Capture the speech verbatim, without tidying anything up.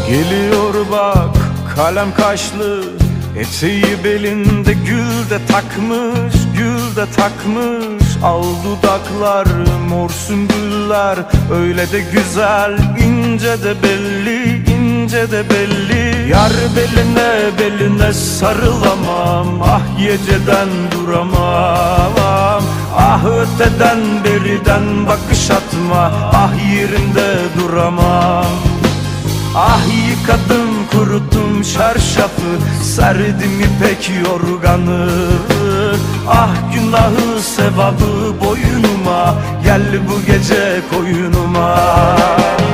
Geliyor bak kalem kaşlı, eteği belinde gül de takmış, gül de takmış. Al dudaklar mor sümbüller, öyle de güzel, ince de belli, ince de belli. Yar beline beline sarılamam, ah geceden duramam. Ah öteden beriden bakış atma, ah yerinde duramam. Ah yıkadım kuruttum çarşafı, serdim ipek yorganı. Ah günahı sevabı boynuma, gel bu gece koyunuma.